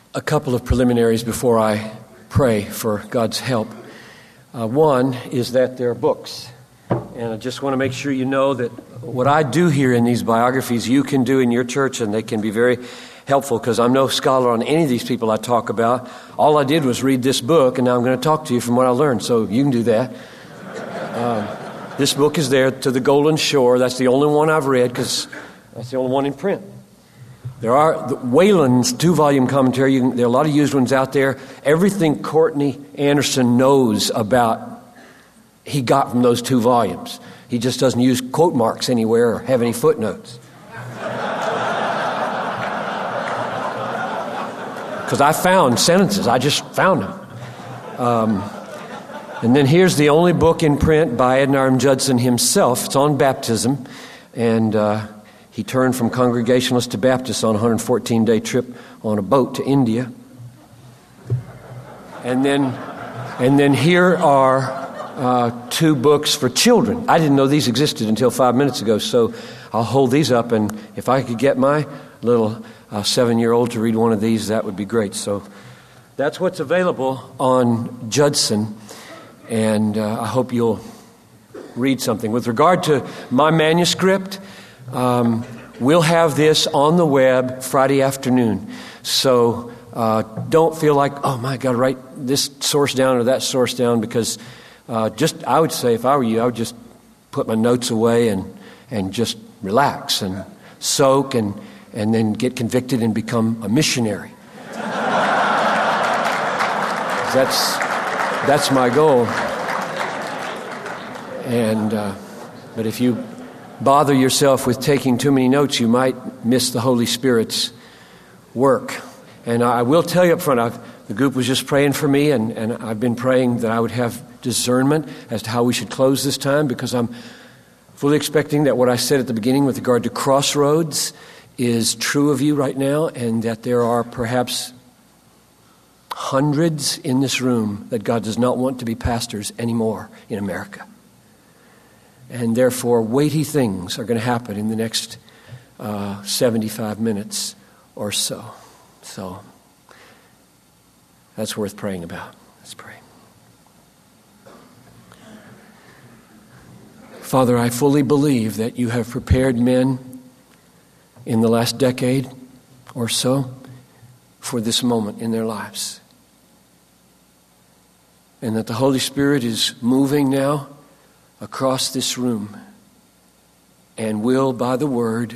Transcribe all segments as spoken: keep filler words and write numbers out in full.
A couple of preliminaries before I pray for God's help. Uh, one is that there are books. And I just want to make sure you know that what I do here in these biographies, you can do in your church, and they can be very helpful, because I'm no scholar on any of these people I talk about. All I did was read this book, and now I'm going to talk to you from what I learned, so you can do that. Um, this book is there, To the Golden Shore. That's the only one I've read, because that's the only one in print. There are the Wayland's two-volume commentary. You can, there are a lot of used ones out there. Everything Courtney Anderson knows about, he got from those two volumes. He just doesn't use quote marks anywhere or have any footnotes. Because I found sentences. I just found them. Um, and then here's the only book in print by Adoniram Judson himself. It's on baptism. And uh, he turned from Congregationalist to Baptist on a one hundred fourteen day trip on a boat to India. And then, and then here are uh, two books for children. I didn't know these existed until five minutes ago, so I'll hold these up. And if I could get my little uh, seven-year-old to read one of these, that would be great. So that's what's available on Judson, and uh, I hope you'll read something. With regard to my manuscript, um, we'll have this on the web Friday afternoon. So uh, don't feel like, oh my, I got to write this source down or that source down, because uh, just I would say, if I were you, I would just put my notes away and and just relax and soak and and then get convicted and become a missionary. That's that's my goal. And uh, but if you bother yourself with taking too many notes, you might miss the Holy Spirit's work. And I will tell you up front, I've, the group was just praying for me, and, and I've been praying that I would have discernment as to how we should close this time, because I'm fully expecting that what I said at the beginning with regard to Crossroads is true of you right now, and that there are perhaps hundreds in this room that God does not want to be pastors anymore in America. And therefore, weighty things are going to happen in the next uh, seventy-five minutes or so. So that's worth praying about. Let's pray. Father, I fully believe that you have prepared men in the last decade or so for this moment in their lives. And that the Holy Spirit is moving now across this room and will, by the word,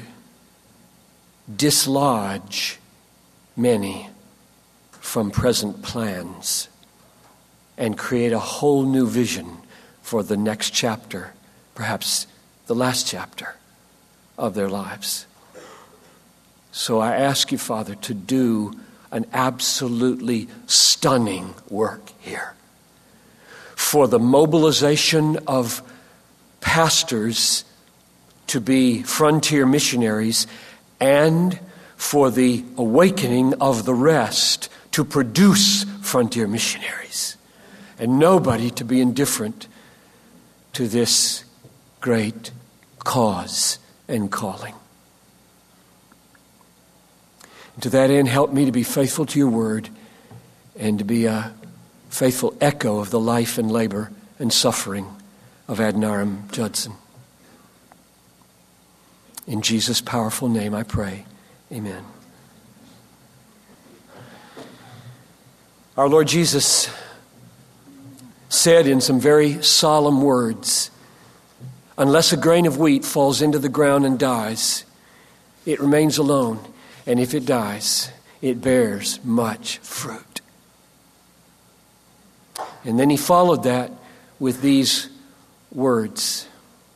dislodge many from present plans and create a whole new vision for the next chapter, perhaps the last chapter of their lives. So I ask you, Father, to do an absolutely stunning work here for the mobilization of pastors to be frontier missionaries, and for the awakening of the rest to produce frontier missionaries, and nobody to be indifferent to this great cause and calling. And to that end, help me to be faithful to your word and to be a faithful echo of the life and labor and suffering of Adoniram Judson. In Jesus' powerful name I pray. Amen. Our Lord Jesus said in some very solemn words, unless a grain of wheat falls into the ground and dies, it remains alone. And if it dies, it bears much fruit. And then he followed that with these words.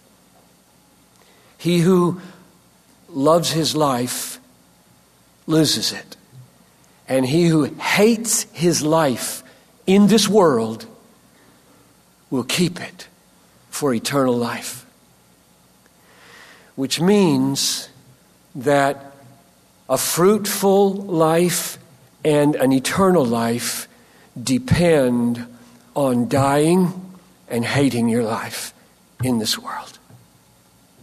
He who loves his life loses it. And he who hates his life in this world will keep it for eternal life. Which means that a fruitful life and an eternal life depend on dying and hating your life in this world.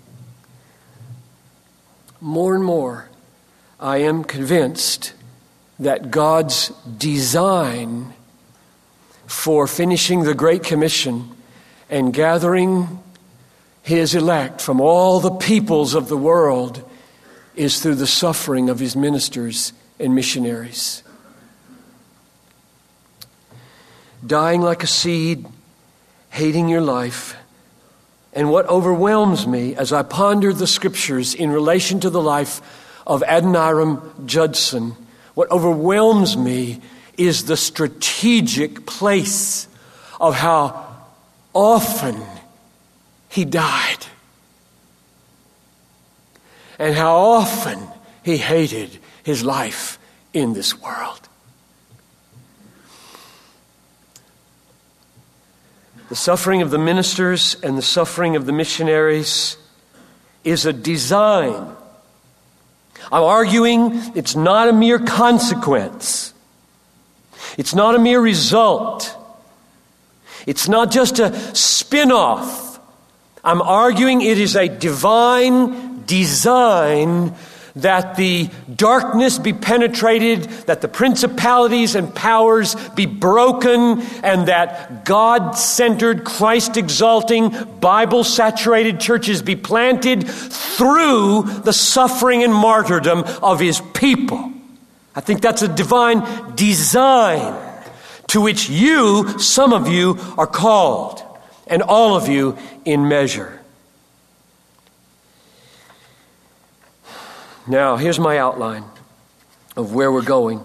More and more, I am convinced that God's design for finishing the Great Commission and gathering his elect from all the peoples of the world is through the suffering of his ministers and missionaries. Dying like a seed, hating your life. And what overwhelms me as I ponder the scriptures in relation to the life of Adoniram Judson, what overwhelms me is the strategic place of how often he died and how often he hated his life in this world. The suffering of the ministers and the suffering of the missionaries is a design. I'm arguing it's not a mere consequence. It's not a mere result. It's not just a spin-off. I'm arguing it is a divine design that the darkness be penetrated, that the principalities and powers be broken, and that God-centered, Christ-exalting, Bible-saturated churches be planted through the suffering and martyrdom of his people. I think that's a divine design to which you, some of you, are called, and all of you in measure. Now, here's my outline of where we're going.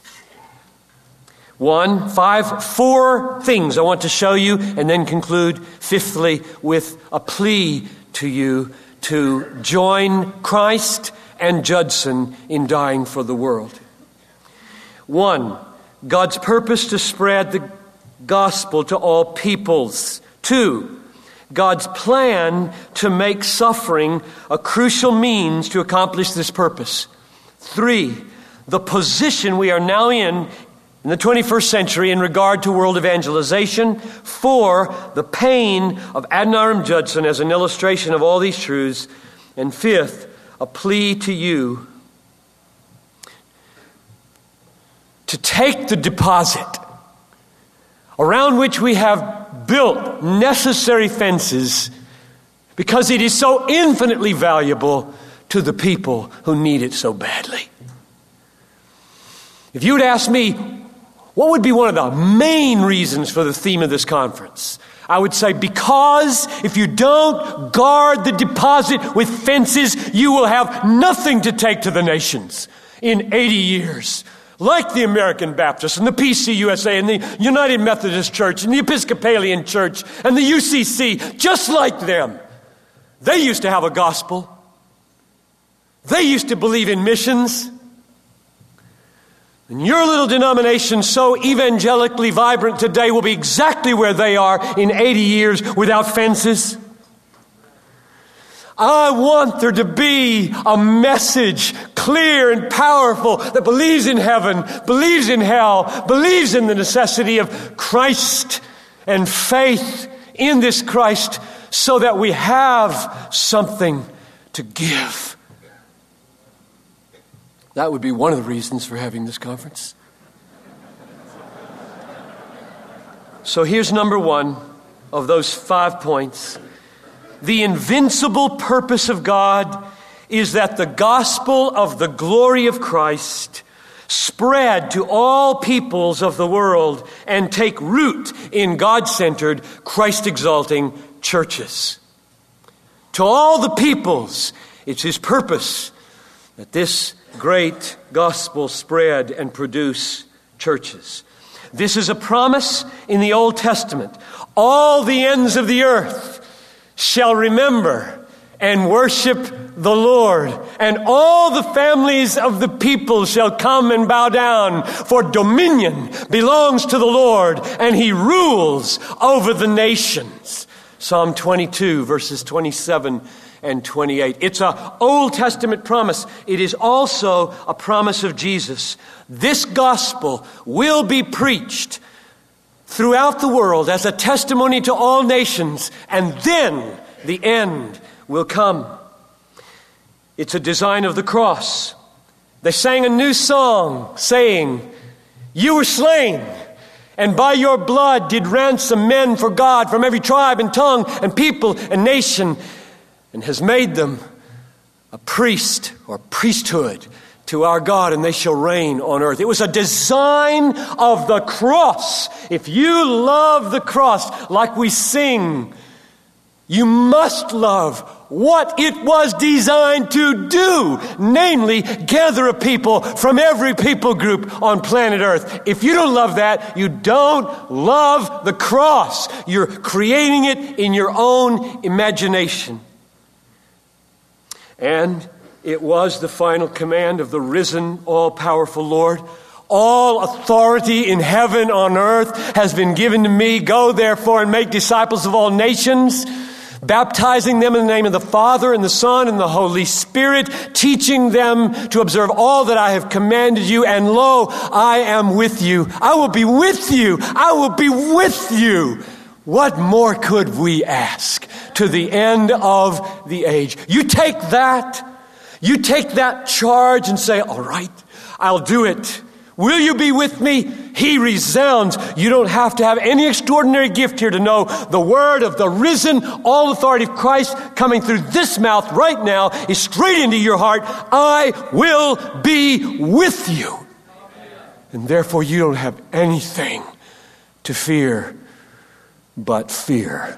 One, five, four things I want to show you, and then conclude, fifthly, with a plea to you to join Christ and Judson in dying for the world. One, God's purpose to spread the gospel to all peoples. Two, God's plan to make suffering a crucial means to accomplish this purpose. Three, the position we are now in in the twenty-first century in regard to world evangelization. Four, the pain of Adoniram Judson as an illustration of all these truths. And fifth, a plea to you to take the deposit around which we have built necessary fences because it is so infinitely valuable to the people who need it so badly. If you would ask me, what would be one of the main reasons for the theme of this conference? I would say, because if you don't guard the deposit with fences, you will have nothing to take to the nations in eighty years. Like the American Baptists and the P C U S A and the United Methodist Church and the Episcopalian Church and the U C C, just like them. They used to have a gospel. They used to believe in missions. And your little denomination, so evangelically vibrant today, will be exactly where they are in eighty years without fences. I want there to be a message, clear and powerful, that believes in heaven, believes in hell, believes in the necessity of Christ and faith in this Christ, so that we have something to give. That would be one of the reasons for having this conference. So here's number one of those five points. The invincible purpose of God is that the gospel of the glory of Christ spread to all peoples of the world and take root in God-centered, Christ-exalting churches. To all the peoples, it's his purpose that this great gospel spread and produce churches. This is a promise in the Old Testament. All the ends of the earth shall remember and worship the Lord, and all the families of the people shall come and bow down, for dominion belongs to the Lord, and he rules over the nations. Psalm twenty-two, verses twenty-seven and twenty-eight. It's an Old Testament promise. It is also a promise of Jesus. This gospel will be preached throughout the world as a testimony to all nations, and then the end will come. It's a design of the cross. They sang a new song, saying, "You were slain, and by your blood did ransom men for God from every tribe and tongue and people and nation, and has made them a priest or priesthood to our God, and they shall reign on earth." It was a design of the cross. If you love the cross like we sing, you must love what it was designed to do, namely gather a people from every people group on planet Earth. If you don't love that, you don't love the cross. You're creating it in your own imagination. And it was the final command of the risen, all-powerful Lord. "All authority in heaven on earth has been given to me. Go therefore and make disciples of all nations, baptizing them in the name of the Father and the Son and the Holy Spirit, teaching them to observe all that I have commanded you. And lo, I am with you. I will be with you. I will be with you." What more could we ask to the end of the age? You take that, you take that charge and say, "All right, I'll do it. Will you be with me?" He resounds. You don't have to have any extraordinary gift here to know the word of the risen, all authority of Christ coming through this mouth right now is straight into your heart. I will be with you. And therefore you don't have anything to fear but fear.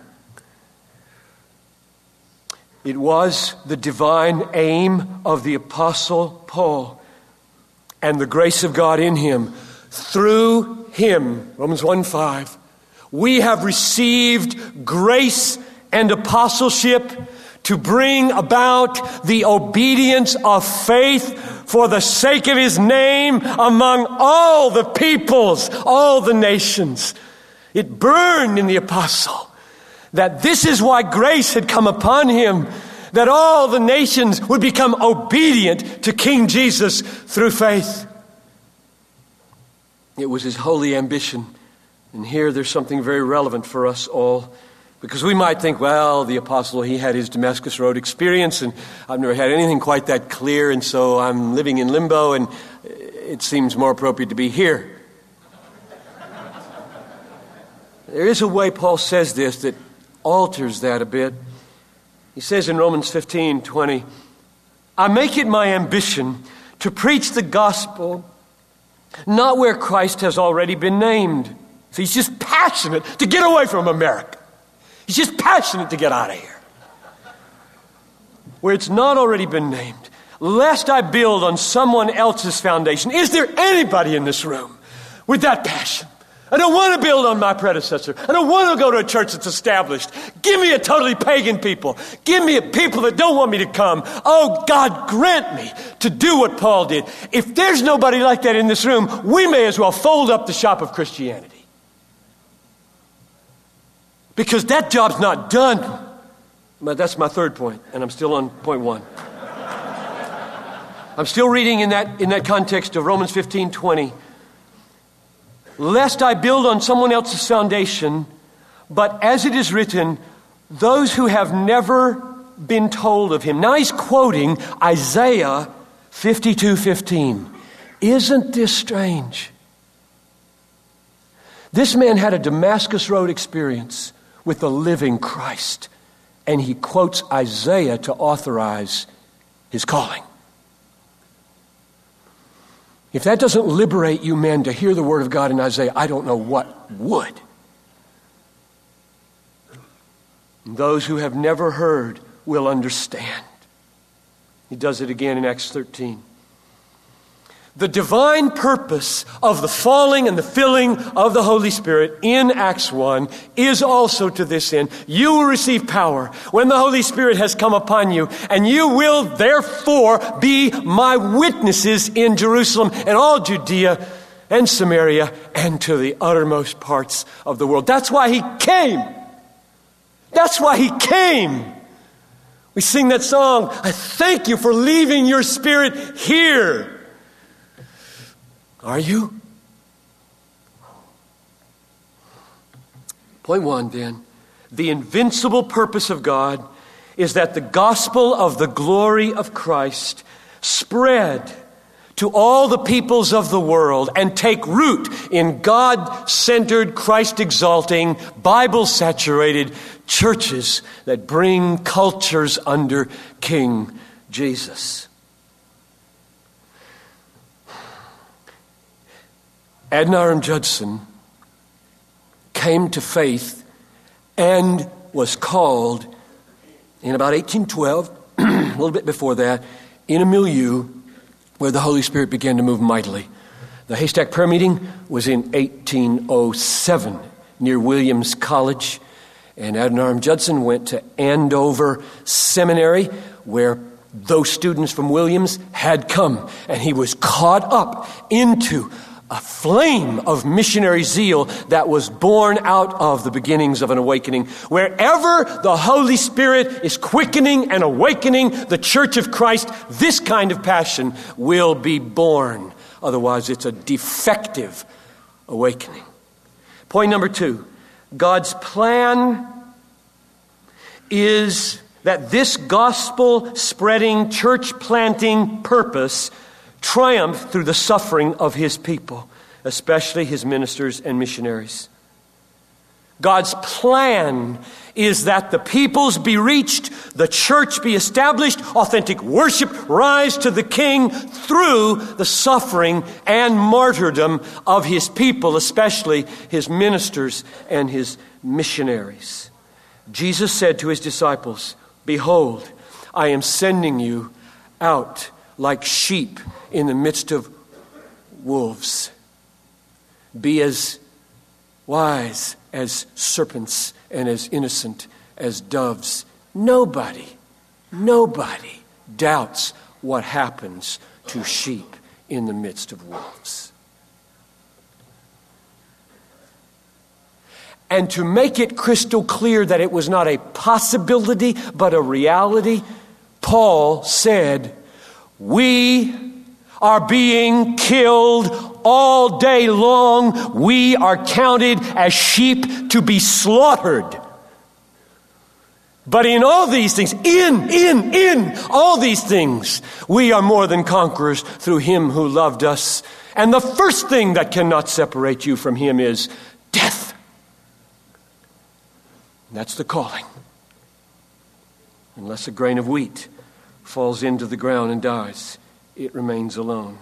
It was the divine aim of the Apostle Paul and the grace of God in him. Through him, Romans one five, we have received grace and apostleship to bring about the obedience of faith for the sake of his name among all the peoples, all the nations. It burned in the apostle that this is why grace had come upon him, that all the nations would become obedient to King Jesus through faith. It was his holy ambition. And here there's something very relevant for us all, because we might think, well, the apostle, he had his Damascus Road experience, and I've never had anything quite that clear, and so I'm living in limbo, and it seems more appropriate to be here. There is a way Paul says this that alters that a bit. He says in Romans fifteen twenty, "I make it my ambition to preach the gospel not where Christ has already been named." So he's just passionate to get away from America. He's just passionate to get out of here. Where it's not already been named, lest I build on someone else's foundation. Is there anybody in this room with that passion? I don't want to build on my predecessor. I don't want to go to a church that's established. Give me a totally pagan people. Give me a people that don't want me to come. Oh, God, grant me to do what Paul did. If there's nobody like that in this room, we may as well fold up the shop of Christianity. Because that job's not done. But that's my third point, and I'm still on point one. I'm still reading in that, in that context of Romans fifteen twenty. "Lest I build on someone else's foundation, but as it is written, those who have never been told of him." Now he's quoting Isaiah fifty-two fifteen. Isn't this strange? This man had a Damascus Road experience with the living Christ, and he quotes Isaiah to authorize his calling. If that doesn't liberate you men to hear the word of God in Isaiah, I don't know what would. And those who have never heard will understand. He does it again in Acts thirteen. The divine purpose of the falling and the filling of the Holy Spirit in Acts one is also to this end. You will receive power when the Holy Spirit has come upon you, and you will therefore be my witnesses in Jerusalem and all Judea and Samaria and to the uttermost parts of the world. That's why he came. That's why he came. We sing that song, "I thank you for leaving your Spirit here." Are you? Point one, then. The invincible purpose of God is that the gospel of the glory of Christ spread to all the peoples of the world and take root in God-centered, Christ-exalting, Bible-saturated churches that bring cultures under King Jesus. Adoniram Judson came to faith and was called in about eighteen twelve, a little bit before that, in a milieu where the Holy Spirit began to move mightily. The Haystack Prayer Meeting was in eighteen oh seven near Williams College, and Adoniram Judson went to Andover Seminary where those students from Williams had come, and he was caught up into a flame of missionary zeal that was born out of the beginnings of an awakening. Wherever the Holy Spirit is quickening and awakening the Church of Christ, this kind of passion will be born. Otherwise, it's a defective awakening. Point number two, God's plan is that this gospel-spreading, church-planting purpose triumph through the suffering of his people, especially his ministers and missionaries. God's plan is that the peoples be reached, the church be established, authentic worship rise to the King through the suffering and martyrdom of his people, especially his ministers and his missionaries. Jesus said to his disciples, "Behold, I am sending you out like sheep in the midst of wolves. Be as wise as serpents and as innocent as doves." Nobody, nobody doubts what happens to sheep in the midst of wolves. And to make it crystal clear that it was not a possibility but a reality, Paul said, "We are being killed all day long. We are counted as sheep to be slaughtered. But in all these things, in, in, in all these things, we are more than conquerors through him who loved us." And the first thing that cannot separate you from him is death. That's the calling. Unless a grain of wheat falls into the ground and dies, it remains alone.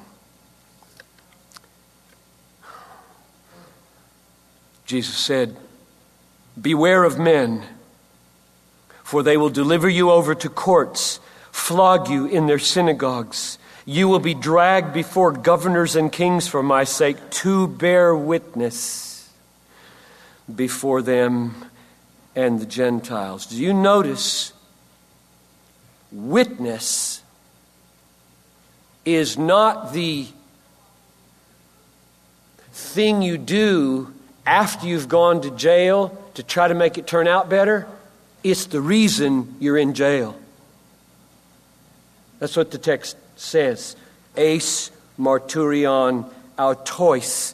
Jesus said, "Beware of men, for they will deliver you over to courts, flog you in their synagogues. You will be dragged before governors and kings for my sake to bear witness before them and the Gentiles." Do you notice witness is not the thing you do after you've gone to jail to try to make it turn out better? It's the reason you're in jail. That's what the text says. Eis marturion autois.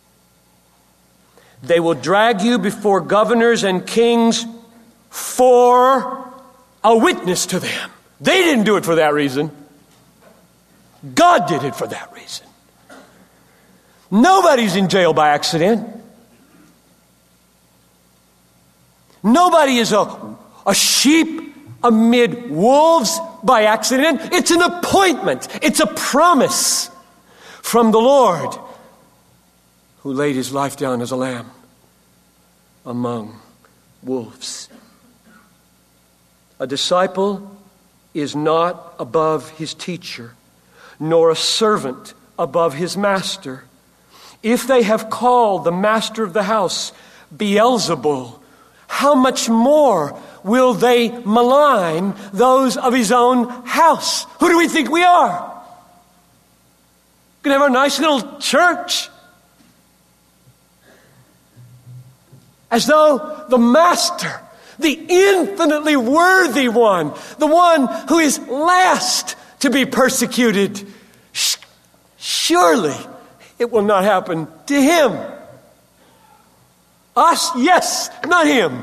They will drag you before governors and kings for a witness to them. They didn't do it for that reason. God did it for that reason. Nobody's in jail by accident. Nobody is a, a sheep amid wolves by accident. It's an appointment. It's a promise from the Lord, who laid his life down as a lamb among wolves. A disciple is not above his teacher, nor a servant above his master. If they have called the master of the house Beelzebul, how much more will they malign those of his own house? Who do we think we are? We're going to have our nice little church. As though the master, the infinitely worthy one, the one who is last to be persecuted, surely it will not happen to him. Us, yes, not him.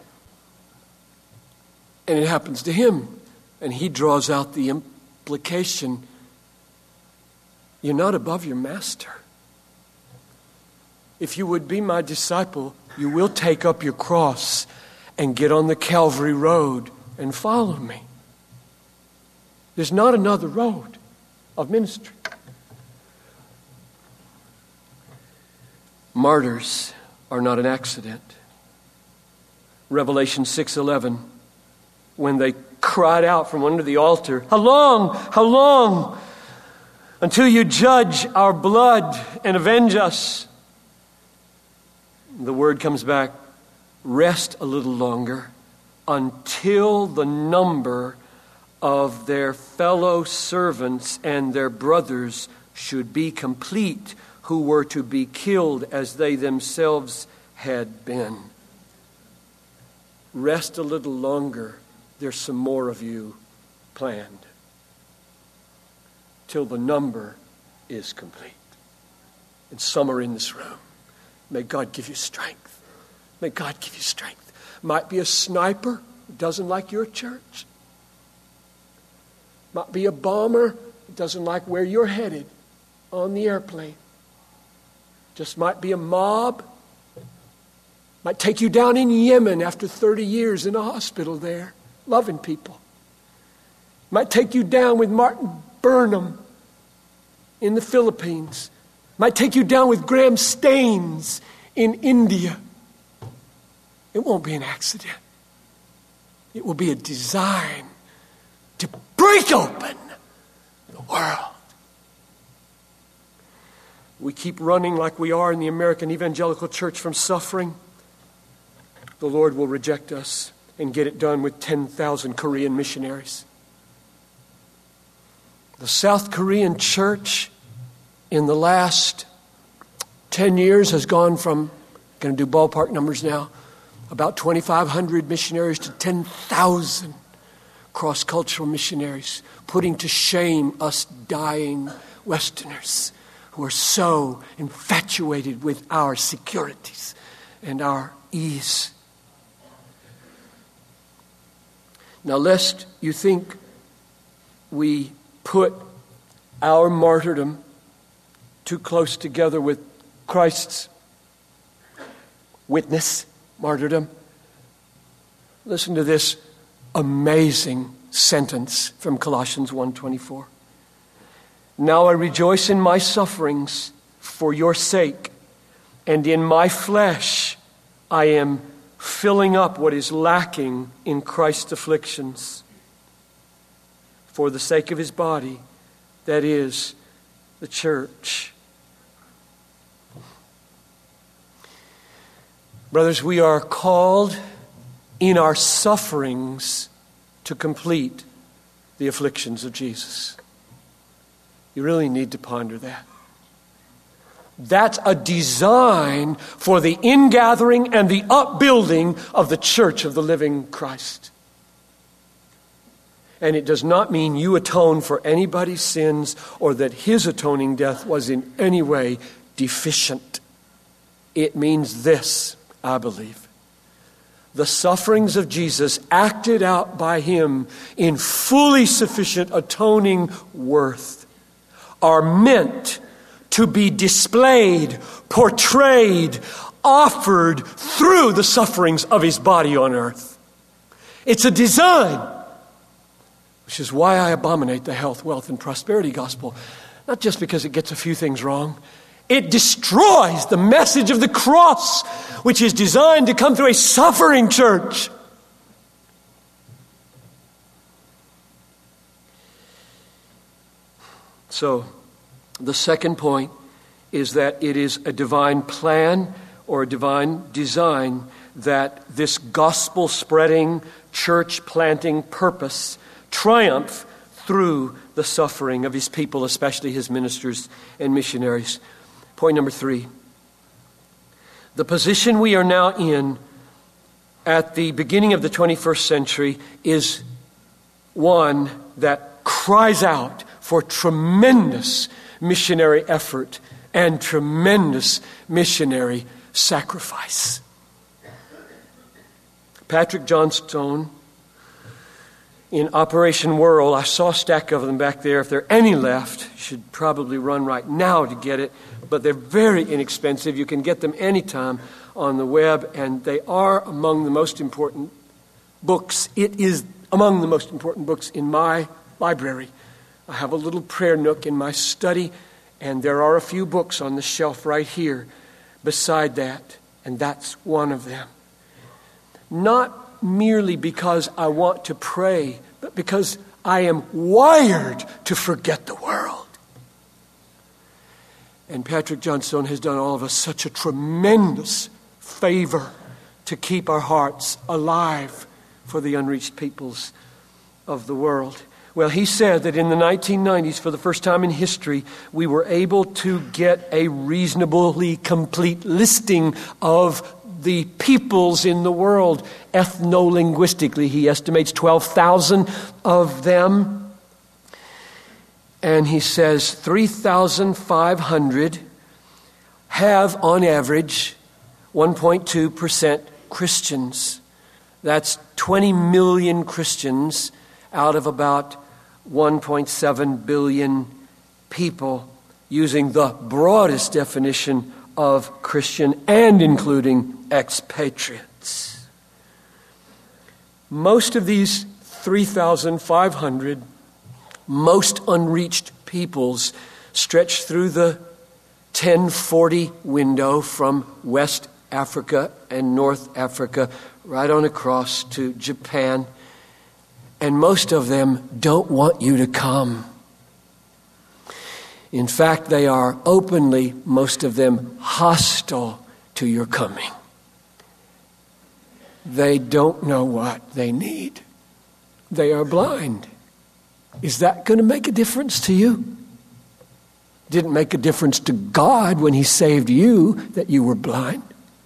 And it happens to him. And he draws out the implication You're not above your master. If you would be my disciple, you will take up your cross and get on the Calvary road and follow me. There's not another road of ministry. Martyrs are not an accident. Revelation six eleven, when they cried out from under the altar, "How long, how long, until you judge our blood and avenge us?" The word comes back, "Rest a little longer until the number of their fellow servants and their brothers should be complete, who were to be killed as they themselves had been." Rest a little longer. There's some more of you planned. Till the number is complete. And some are in this room. May God give you strength. May God give you strength. Might be a sniper who doesn't like your church. Might be a bomber who doesn't like where you're headed on the airplane. Just might be a mob. Might take you down in Yemen after thirty years in a hospital there, loving people. Might take you down with Martin Burnham in the Philippines. Might take you down with Graham Staines in India. It won't be an accident. It will be a design to break open the world. We keep running like we are in the American Evangelical Church from suffering. The Lord will reject us and get it done with ten thousand Korean missionaries. The South Korean church in the last ten years has gone from, going to do ballpark numbers now, about twenty-five hundred missionaries to ten thousand cross-cultural missionaries, putting to shame us dying Westerners who are so infatuated with our securities and our ease. Now, lest you think we put our martyrdom too close together with Christ's witness martyrdom, listen to this amazing sentence from Colossians one twenty-four. "Now I rejoice in my sufferings for your sake, and in my flesh I am filling up what is lacking in Christ's afflictions for the sake of his body, that is, the church." Brothers, we are called in our sufferings to complete the afflictions of Jesus. You really need to ponder that. That's a design for the ingathering and the upbuilding of the church of the living Christ. And it does not mean you atone for anybody's sins or that his atoning death was in any way deficient. It means this, I believe. The sufferings of Jesus acted out by him in fully sufficient atoning worth are meant to be displayed, portrayed, offered through the sufferings of his body on earth. It's a design, which is why I abominate the health, wealth, and prosperity gospel. Not just because it gets a few things wrong. It destroys the message of the cross, which is designed to come through a suffering church. So, the second point is that it is a divine plan or a divine design that this gospel-spreading, church-planting purpose triumph through the suffering of his people, especially his ministers and missionaries. Point number three. The position we are now in at the beginning of the twenty-first century is one that cries out for tremendous missionary effort and tremendous missionary sacrifice. Patrick Johnstone in Operation Whirl. I saw a stack of them back there. If there are any left, you should probably run right now to get it. But they're very inexpensive. You can get them anytime on the web, and they are among the most important books. It is among the most important books in my library. I have a little prayer nook in my study, and there are a few books on the shelf right here beside that, and that's one of them. Not merely because I want to pray, but because I am wired to forget the world. And Patrick Johnstone has done all of us such a tremendous favor to keep our hearts alive for the unreached peoples of the world. Well, he said that in the nineteen nineties, for the first time in history, we were able to get a reasonably complete listing of the peoples in the world. Ethno-linguistically, he estimates twelve thousand of them. And he says three thousand five hundred have, on average, one point two percent Christians. That's twenty million Christians out of about one point seven billion people, using the broadest definition of Christian and including expatriates. Most of these three thousand five hundred most unreached peoples stretch through the ten forty window from West Africa and North Africa right on across to Japan. And most of them don't want you to come. In fact, they are openly, most of them, hostile to your coming. They don't know what they need. They are blind. Is that going to make a difference to you? Didn't make a difference to God when He saved you that you were blind.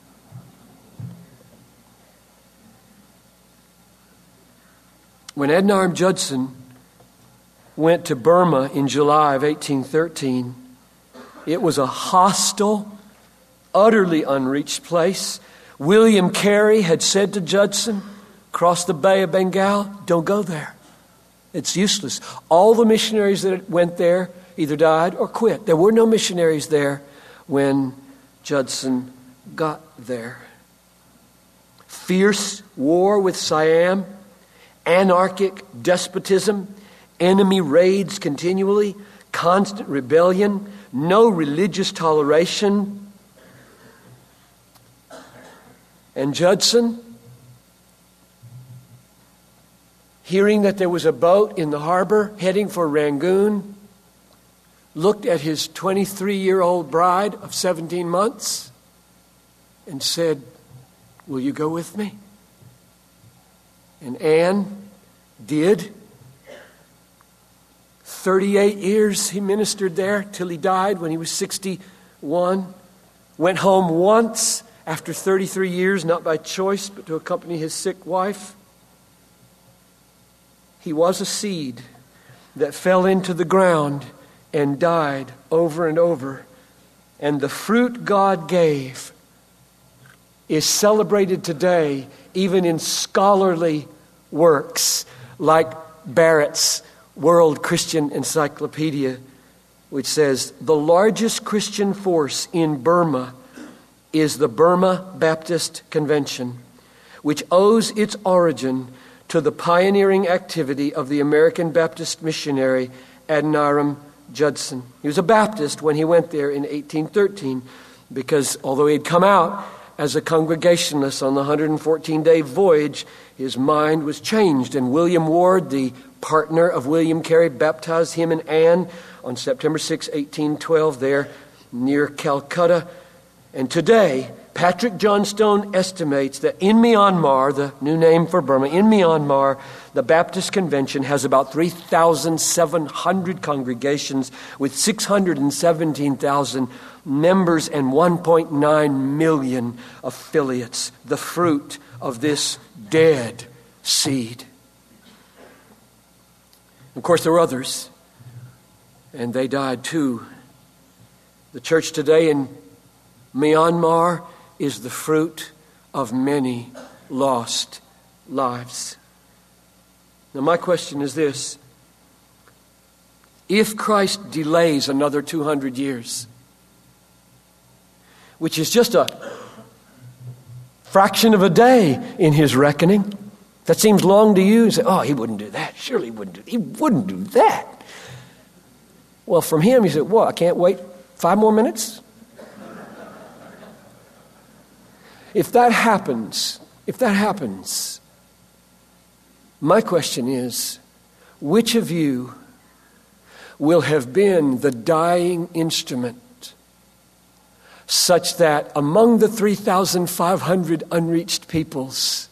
When Adoniram Judson went to Burma in July of eighteen thirteen, it was a hostile, utterly unreached place. William Carey had said to Judson, across the Bay of Bengal, don't go there. It's useless. All the missionaries that went there either died or quit. There were no missionaries there when Judson got there. Fierce war with Siam, anarchic despotism, enemy raids continually, constant rebellion, no religious toleration. And Judson, hearing that there was a boat in the harbor heading for Rangoon, looked at his twenty-three-year-old bride of seventeen months and said, "Will you go with me?" And Anne did. thirty-eight years he ministered there till he died when he was sixty-one. Went home once after thirty-three years, not by choice, but to accompany his sick wife. He was a seed that fell into the ground and died over and over. And the fruit God gave is celebrated today, even in scholarly works like Barrett's World Christian Encyclopedia, which says the largest Christian force in Burma is the Burma Baptist Convention, which owes its origin to the pioneering activity of the American Baptist missionary Adoniram Judson. He was a Baptist when he went there in eighteen thirteen, because although he had come out as a Congregationalist on the one hundred fourteen day voyage, his mind was changed. And William Ward, the partner of William Carey, baptized him and Anne on September sixth, eighteen twelve, there near Calcutta. And today, Patrick Johnstone estimates that in Myanmar, the new name for Burma, in Myanmar, the Baptist Convention has about three thousand seven hundred congregations with six hundred seventeen thousand members and one point nine million affiliates, the fruit of this dead seed. Of course, there were others, and they died too. The church today in Myanmar is the fruit of many lost lives. Now my question is this. If Christ delays another two hundred years, which is just a fraction of a day in his reckoning, that seems long to you, you say, oh, he wouldn't do that. Surely he wouldn't do He wouldn't do that. Well, from him, he said, what, I can't wait five more minutes? If that happens, if that happens, my question is, which of you will have been the dying instrument such that among the three thousand five hundred unreached peoples,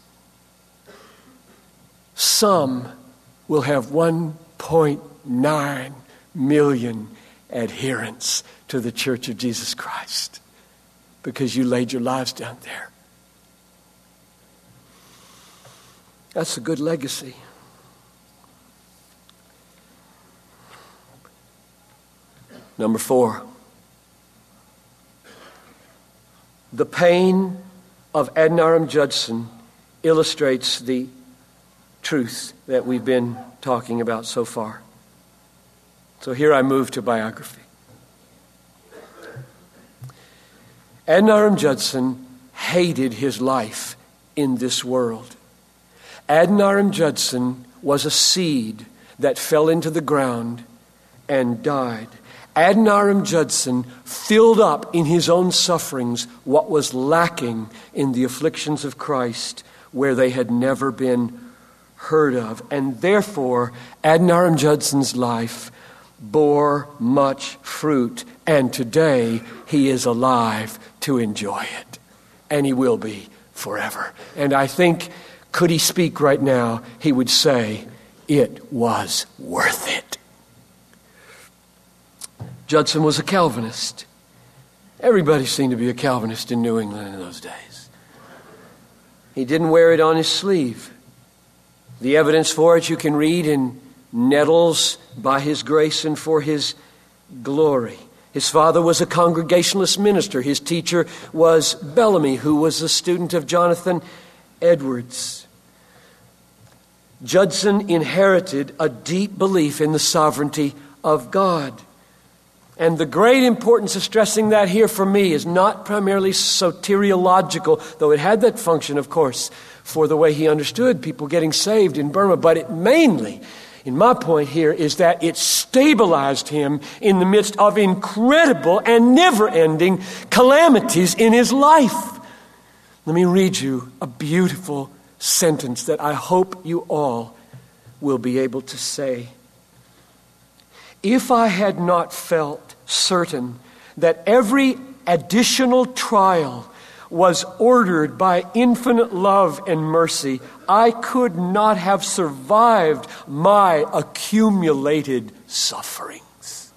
some will have one point nine million adherents to the Church of Jesus Christ because you laid your lives down there? That's a good legacy. Number four, the pain of Adoniram Judson illustrates the truth that we've been talking about so far. So here I move to biography. Adoniram Judson hated his life in this world. Adoniram Judson was a seed that fell into the ground and died. Adoniram Judson filled up in his own sufferings what was lacking in the afflictions of Christ, where they had never been heard of. And therefore, Adoniram Judson's life bore much fruit. And today, he is alive to enjoy it. And he will be forever. And I think, could he speak right now, he would say, it was worth it. Judson was a Calvinist. Everybody seemed to be a Calvinist in New England in those days. He didn't wear it on his sleeve. The evidence for it you can read in Nettles, By His Grace and for His Glory. His father was a Congregationalist minister. His teacher was Bellamy, who was a student of Jonathan Edwards. Judson inherited a deep belief in the sovereignty of God. And the great importance of stressing that here for me is not primarily soteriological, though it had that function, of course, for the way he understood people getting saved in Burma. But it mainly, in my point here, is that it stabilized him in the midst of incredible and never-ending calamities in his life. Let me read you a beautiful sentence that I hope you all will be able to say. If I had not felt certain that every additional trial was ordered by infinite love and mercy, I could not have survived my accumulated sufferings.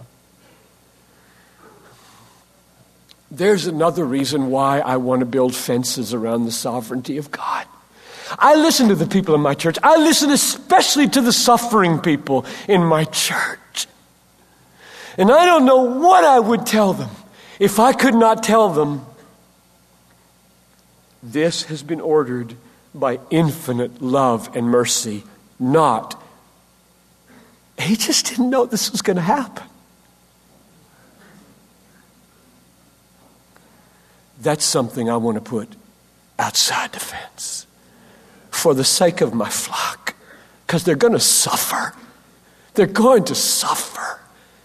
There's another reason why I want to build fences around the sovereignty of God. I listen to the people in my church. I listen especially to the suffering people in my church. And I don't know what I would tell them if I could not tell them, this has been ordered by infinite love and mercy, not, he just didn't know this was going to happen. That's something I want to put outside the fence for the sake of my flock, because they're going to suffer. They're going to suffer.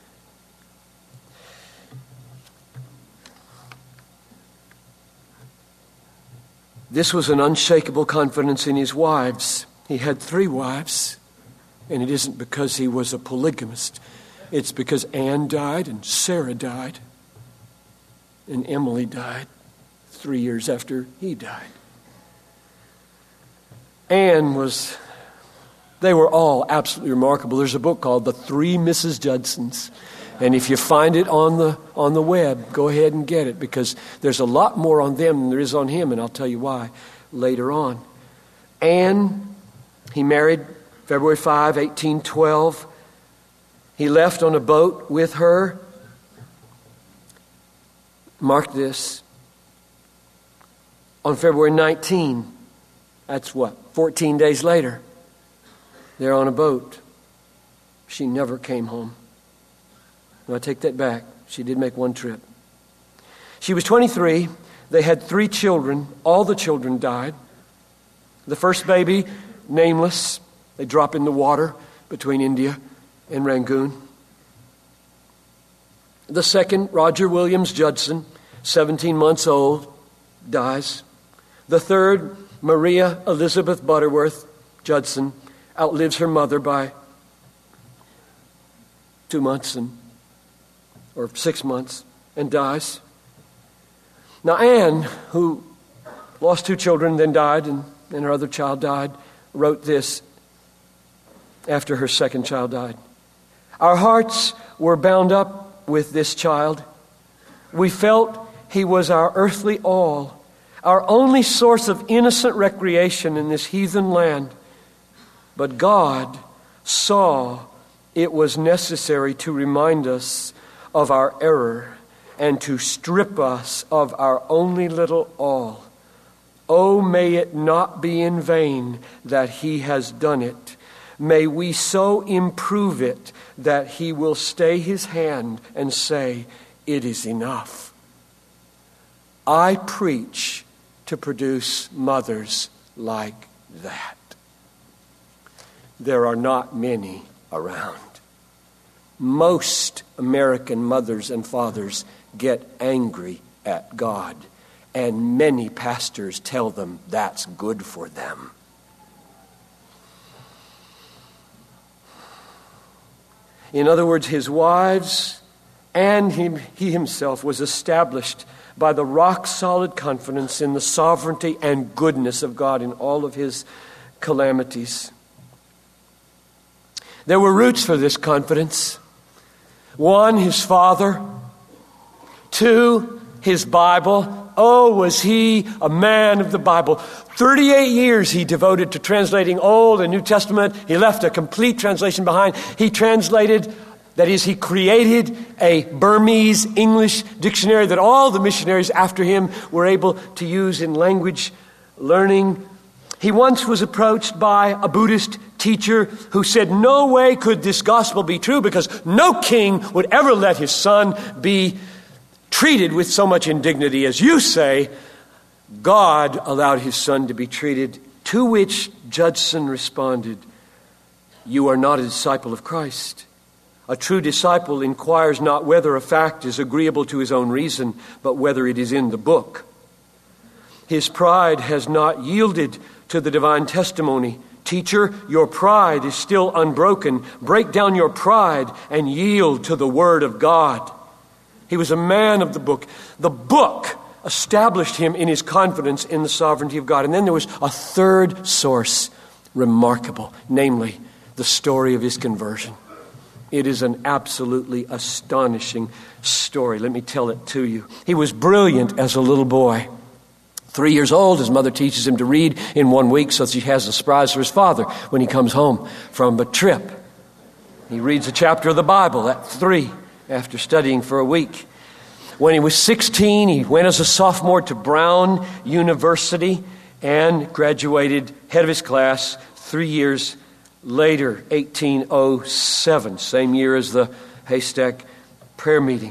This was an unshakable confidence in his wives. He had three wives, and it isn't because he was a polygamist. It's because Anne died and Sarah died, and Emily died three years after he died. Anne was, they were all absolutely remarkable. There's a book called The Three Missus Judsons. And if you find it on the on the web, go ahead and get it, because there's a lot more on them than there is on him, and I'll tell you why later on. Anne, he married February fifth, eighteen twelve. He left on a boat with her. Mark this. On February nineteenth, that's what, fourteen days later, They're on a boat. She never came home. No, I take that back. She did make one trip. She was twenty-three. They had three children. All the children died. The first baby, nameless. They drop in the water between India and Rangoon. The second, Roger Williams Judson, seventeen months old, dies. The third, Maria Elizabeth Butterworth Judson, outlives her mother by two months and or six months and dies. Now Anne, who lost two children, then died, and, and her other child died, wrote this after her second child died. Our hearts were bound up with this child. We felt he was our earthly all, our only source of innocent recreation in this heathen land. But God saw it was necessary to remind us of our error and to strip us of our only little all. Oh, may it not be in vain that he has done it. May we so improve it that he will stay his hand and say, it is enough. I preach to produce mothers like that. There are not many around. Most American mothers and fathers get angry at God, and many pastors tell them that's good for them. In other words, his wives and him, he himself was established by the rock-solid confidence in the sovereignty and goodness of God in all of his calamities. There were roots for this confidence. One, his father. Two, his Bible. Oh, was he a man of the Bible. thirty-eight years he devoted to translating Old and New Testament. He left a complete translation behind. He translated, that is, he created a Burmese English dictionary that all the missionaries after him were able to use in language learning. He once was approached by a Buddhist teacher who said no way could this gospel be true because no king would ever let his son be treated with so much indignity as you say. God allowed his son to be treated, to which Judson responded, you are not a disciple of Christ. A true disciple inquires not whether a fact is agreeable to his own reason, but whether it is in the book. His pride has not yielded to the divine testimony. Teacher, your pride is still unbroken. Break down your pride and yield to the word of God. He was a man of the book. The book established him in his confidence in the sovereignty of God. And then there was a third source, remarkable, namely the story of his conversion. It is an absolutely astonishing story. Let me tell it to you. He was brilliant as a little boy. Three years old, his mother teaches him to read in one week so that he has a surprise for his father when he comes home from a trip. He reads a chapter of the Bible at three after studying for a week. When he was sixteen, he went as a sophomore to Brown University and graduated head of his class three years later, eighteen oh seven, same year as the Haystack prayer meeting.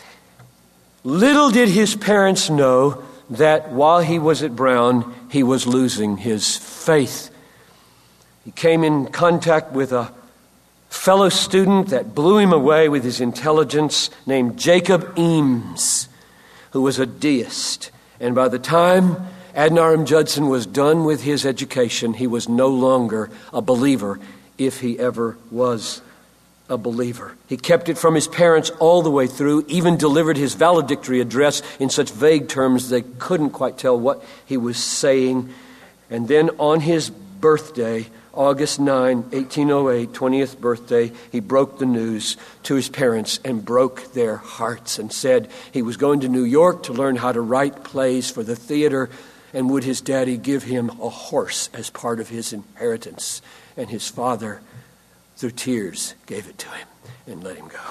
Little did his parents know that while he was at Brown, he was losing his faith. He came in contact with a fellow student that blew him away with his intelligence named Jacob Eames, who was a deist. And by the time Adoniram Judson was done with his education, he was no longer a believer, if he ever was a believer. He kept it from his parents all the way through, even delivered his valedictory address in such vague terms they couldn't quite tell what he was saying. And then on his birthday, August ninth, eighteen oh eight, twentieth birthday, he broke the news to his parents and broke their hearts and said he was going to New York to learn how to write plays for the theater, and would his daddy give him a horse as part of his inheritance. And his father, through tears, gave it to him and let him go.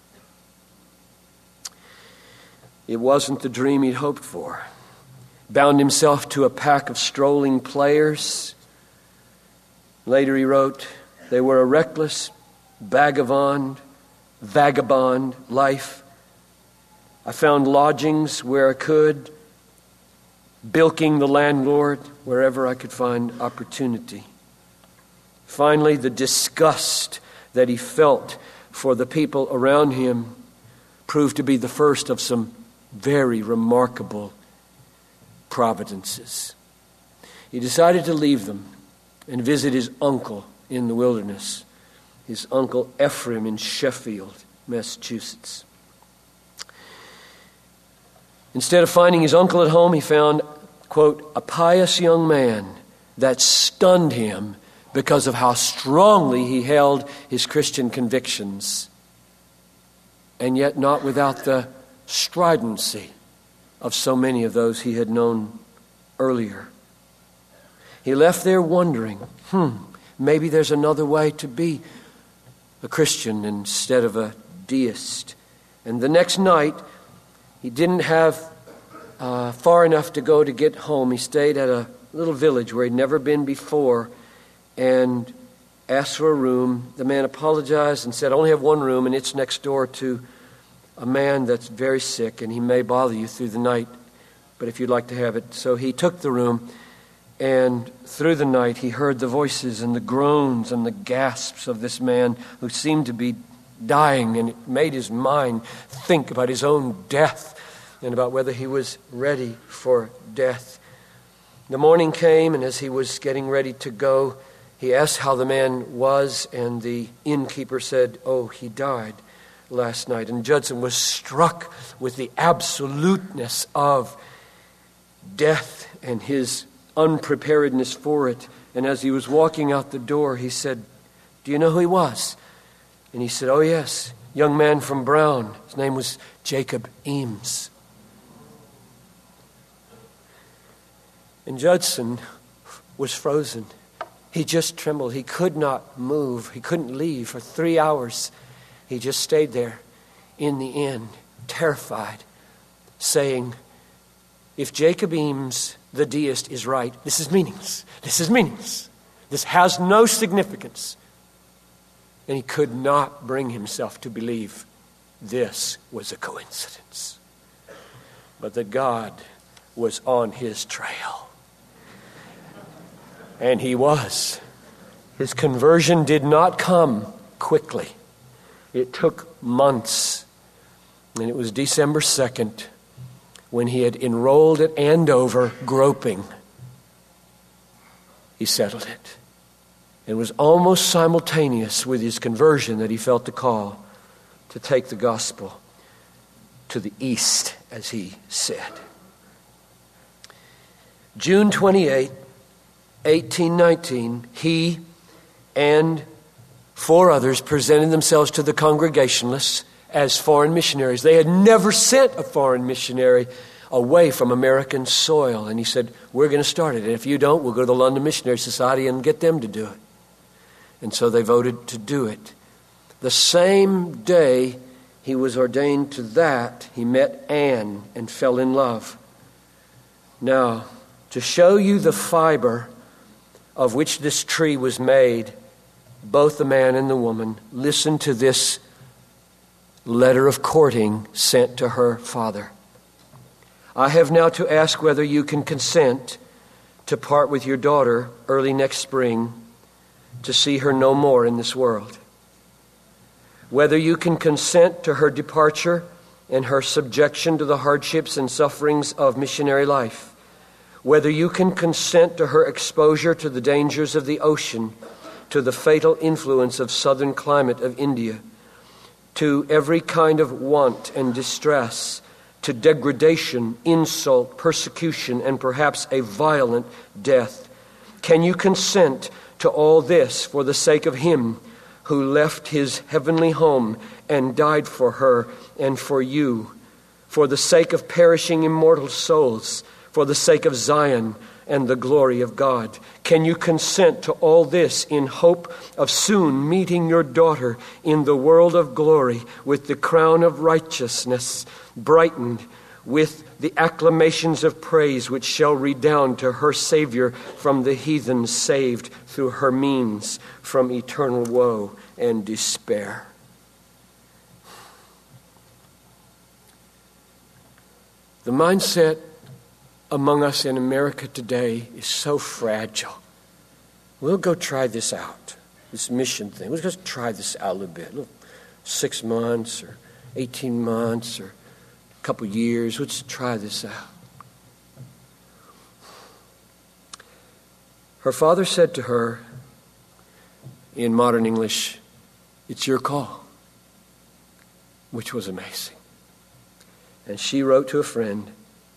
It wasn't the dream he'd hoped for. Bound himself to a pack of strolling players. Later he wrote, They were a reckless, vagabond, vagabond life. I found lodgings where I could, bilking the landlord wherever I could find opportunity. Finally, the disgust that he felt for the people around him proved to be the first of some very remarkable providences. He decided to leave them and visit his uncle in the wilderness, his uncle Ephraim in Sheffield, Massachusetts. Instead of finding his uncle at home, he found, quote, a pious young man that stunned him because of how strongly he held his Christian convictions, and yet not without the stridency of so many of those he had known earlier. He left there wondering, hmm, maybe there's another way to be a Christian instead of a deist. And the next night, he didn't have uh, far enough to go to get home. He stayed at a little village where he'd never been before and asked for a room. The man apologized and said, I only have one room, and it's next door to a man that's very sick, and he may bother you through the night, but if you'd like to have it. So he took the room, and through the night he heard the voices and the groans and the gasps of this man who seemed to be dying, and it made his mind think about his own death and about whether he was ready for death. The morning came, and as he was getting ready to go, he asked how the man was, and the innkeeper said, oh, he died last night. And Judson was struck with the absoluteness of death and his unpreparedness for it. And as he was walking out the door, he said, do you know who he was? And he said, oh yes, young man from Brown. His name was Jacob Eames. And Judson was frozen. He just trembled. He could not move. He couldn't leave for three hours. He just stayed there in the inn, terrified, saying, if Jacob Eames, the deist, is right, this is meaningless. This is meaningless. This has no significance. And he could not bring himself to believe this was a coincidence, but that God was on his trail. And he was. His conversion did not come quickly. It took months. And it was December second when he had enrolled at Andover, groping. He settled it. It was almost simultaneous with his conversion that he felt the call to take the gospel to the east, as he said. June twenty-eighth, eighteen nineteen, he and four others presented themselves to the Congregationalists as foreign missionaries. They had never sent a foreign missionary away from American soil. And he said, we're going to start it. And if you don't, we'll go to the London Missionary Society and get them to do it. And so they voted to do it. The same day he was ordained to that, he met Anne and fell in love. Now, to show you the fiber of which this tree was made, both the man and the woman, listen to this letter of courting sent to her father. I have now to ask whether you can consent to part with your daughter early next spring, to see her no more in this world. Whether you can consent to her departure and her subjection to the hardships and sufferings of missionary life. Whether you can consent to her exposure to the dangers of the ocean, to the fatal influence of southern climate of India, to every kind of want and distress, to degradation, insult, persecution, and perhaps a violent death. Can you consent to all this for the sake of him who left his heavenly home and died for her and for you, for the sake of perishing immortal souls, for the sake of Zion and the glory of God? Can you consent to all this in hope of soon meeting your daughter in the world of glory with the crown of righteousness brightened with the acclamations of praise which shall redound to her Savior from the heathen saved through her means from eternal woe and despair. The mindset among us in America today is so fragile. We'll go try this out, this mission thing. We'll just try this out a little bit. A little, six months or eighteen months or a couple years. Let's try this out. Her father said to her, in modern English, "It's your call," which was amazing. And she wrote to a friend,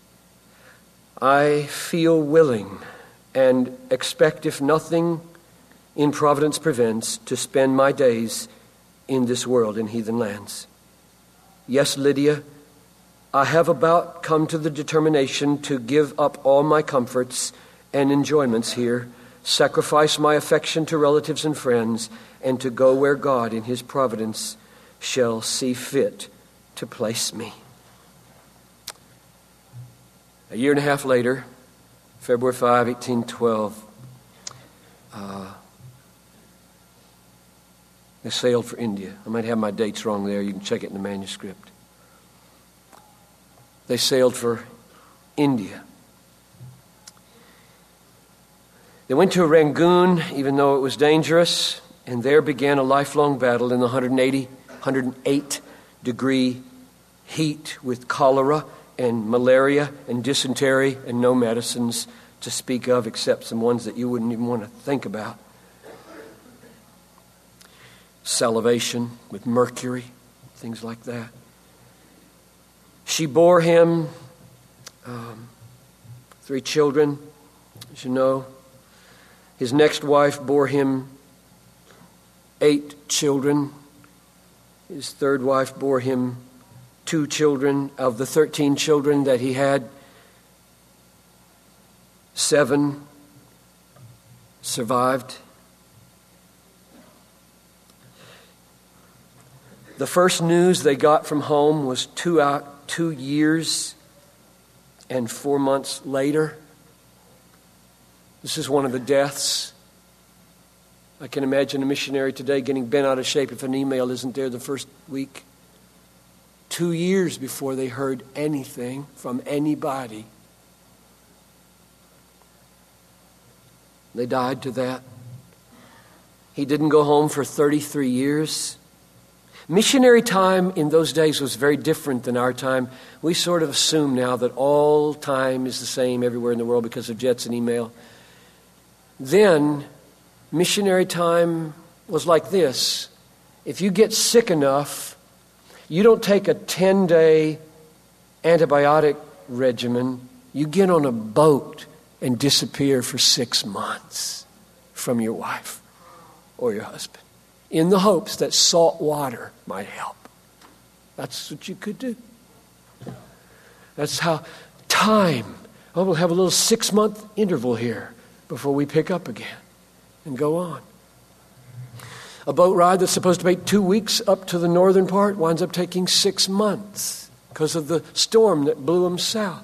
"I feel willing and expect, if nothing in providence prevents, to spend my days in this world in heathen lands. Yes, Lydia, I have about come to the determination to give up all my comforts and enjoyments here, sacrifice my affection to relatives and friends, and to go where God in his providence shall see fit to place me." A year and a half later, February fifth, eighteen twelve, uh, they sailed for India. I might have my dates wrong there. You can check it in the manuscript. They sailed for India. They went to Rangoon, even though it was dangerous, and there began a lifelong battle in the one hundred eighty, one hundred eight degree heat with cholera and malaria and dysentery and no medicines to speak of except some ones that you wouldn't even want to think about. Salivation with mercury, things like that. She bore him um, three children, as you know. His next wife bore him eight children. His third wife bore him two children. Of the thirteen children that he had, seven survived. The first news they got from home was two out, two years and four months later. This is one of the deaths. I can imagine a missionary today getting bent out of shape if an email isn't there the first week. Two years before they heard anything from anybody. They died to that. He didn't go home for thirty-three years. Missionary time in those days was very different than our time. We sort of assume now that all time is the same everywhere in the world because of jets and email. Then, missionary time was like this. If you get sick enough, you don't take a ten-day antibiotic regimen. You get on a boat and disappear for six months from your wife or your husband, in the hopes that salt water might help. That's what you could do. That's how time, oh, we'll have a little six-month interval here before we pick up again and go on. A boat ride that's supposed to take two weeks up to the northern part winds up taking six months because of the storm that blew them south.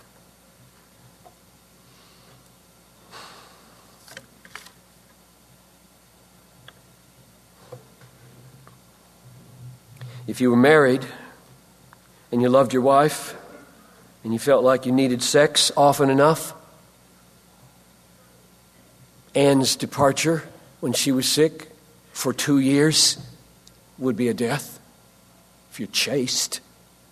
If you were married and you loved your wife and you felt like you needed sex often enough, Anne's departure when she was sick for two years would be a death if you're chaste.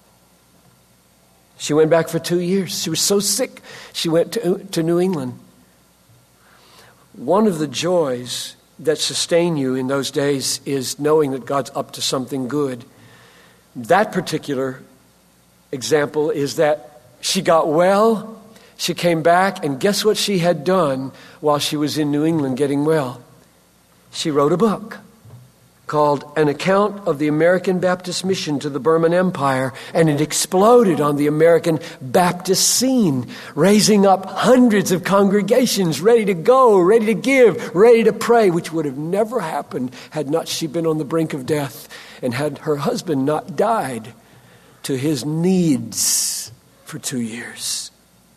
She went back for two years. She was so sick, she went to, to New England. One of the joys that sustain you in those days is knowing that God's up to something good. That particular example is that she got well, she came back, and guess what she had done while she was in New England getting well? She wrote a book called An Account of the American Baptist Mission to the Burman Empire, and it exploded on the American Baptist scene, raising up hundreds of congregations ready to go, ready to give, ready to pray, which would have never happened had not she been on the brink of death and had her husband not died to his needs for two years.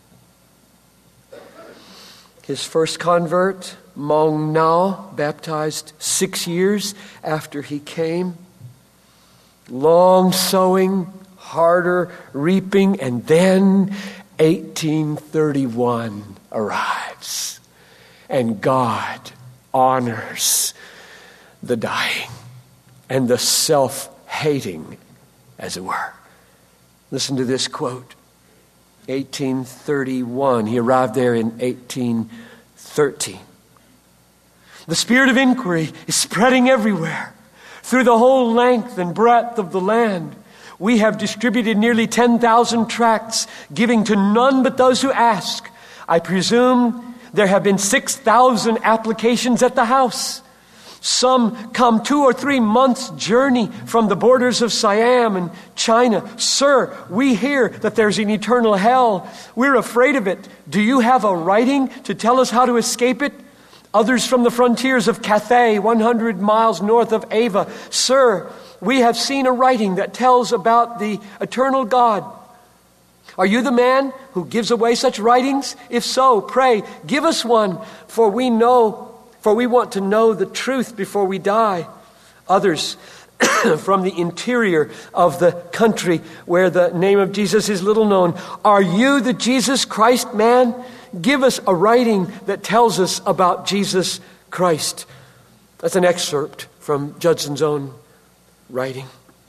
His first convert, Mong Nao, baptized six years after he came. Long sowing, harder reaping, and then eighteen thirty-one arrives. And God honors the dying and the self-hating, as it were. Listen to this quote. eighteen thirty-one. He arrived there in eighteen thirteen. The spirit of inquiry is spreading everywhere. Through the whole length and breadth of the land, we have distributed nearly ten thousand tracts, giving to none but those who ask. I presume there have been six thousand applications at the house. Some come two or three months' journey from the borders of Siam and China. Sir, we hear that there's an eternal hell. We're afraid of it. Do you have a writing to tell us how to escape it? Others from the frontiers of Cathay, one hundred miles north of Ava. Sir, we have seen a writing that tells about the eternal God. Are you the man who gives away such writings? If so, pray, give us one, for we know, for we want to know the truth before we die. Others from the interior of the country where the name of Jesus is little known. Are you the Jesus Christ man? Give us a writing that tells us about Jesus Christ. That's an excerpt from Judson's own writing.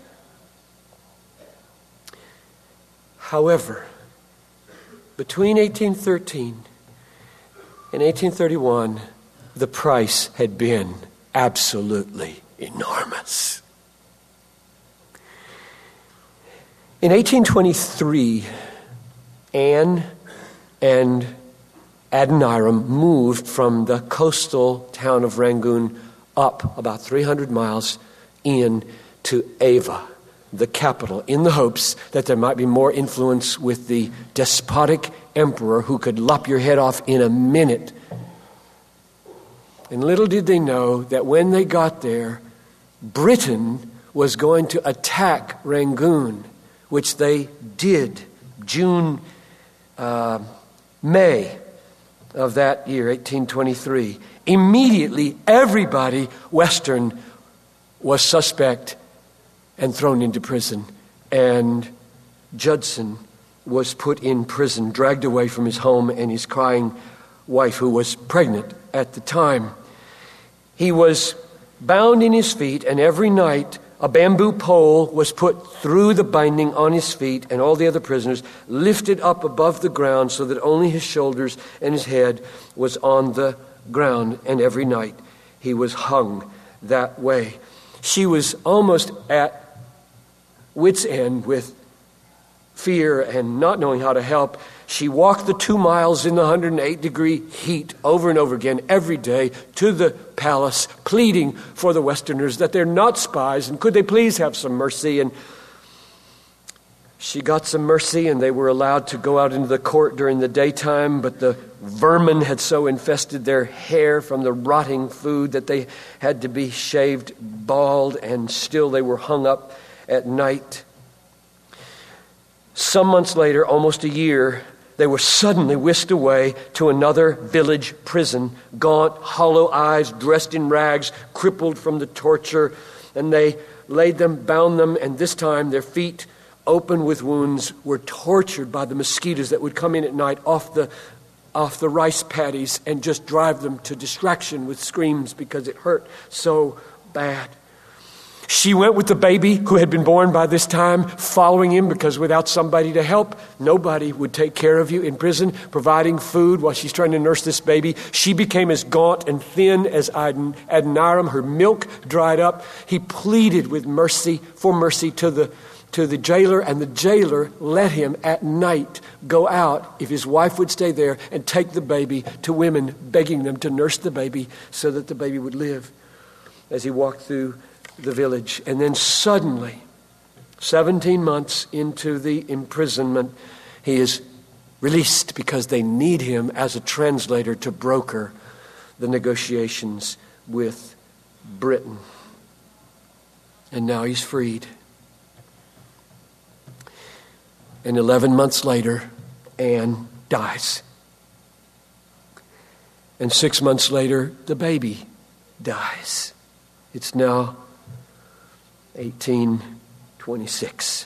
However, between eighteen thirteen and eighteen thirty-one, the price had been absolutely enormous. In eighteen twenty-three, Anne and Adoniram moved from the coastal town of Rangoon up about three hundred miles in to Ava, the capital, in the hopes that there might be more influence with the despotic emperor who could lop your head off in a minute. And little did they know that when they got there, Britain was going to attack Rangoon, which they did June, uh, May of that year, eighteen twenty-three. Immediately, everybody Western was suspect and thrown into prison. And Judson was put in prison, dragged away from his home and his crying wife, who was pregnant at the time. He was bound in his feet, and every night a bamboo pole was put through the binding on his feet, and all the other prisoners lifted up above the ground so that only his shoulders and his head was on the ground. And every night he was hung that way. She was almost at wit's end with fear and not knowing how to help. She walked the two miles in the one hundred eight degree heat over and over again every day to the palace, pleading for the Westerners that they're not spies and could they please have some mercy. And she got some mercy, and they were allowed to go out into the court during the daytime, but the vermin had so infested their hair from the rotting food that they had to be shaved bald, and still they were hung up at night. Some months later, almost a year, they were suddenly whisked away to another village prison, gaunt, hollow eyes, dressed in rags, crippled from the torture, and they laid them, bound them, and this time their feet, open with wounds, were tortured by the mosquitoes that would come in at night off the off the rice paddies and just drive them to distraction with screams because it hurt so bad. She went with the baby who had been born by this time, following him, because without somebody to help, nobody would take care of you in prison, providing food while she's trying to nurse this baby. She became as gaunt and thin as Adon- Adoniram. Her milk dried up. He pleaded with mercy, for mercy to the to the jailer, and the jailer let him at night go out, if his wife would stay there, and take the baby to women, begging them to nurse the baby so that the baby would live, as he walked through the village. And then suddenly, seventeen months into the imprisonment, he is released because they need him as a translator to broker the negotiations with Britain. And now he's freed. And eleven months later, Anne dies. And six months later, the baby dies. It's now eighteen twenty-six.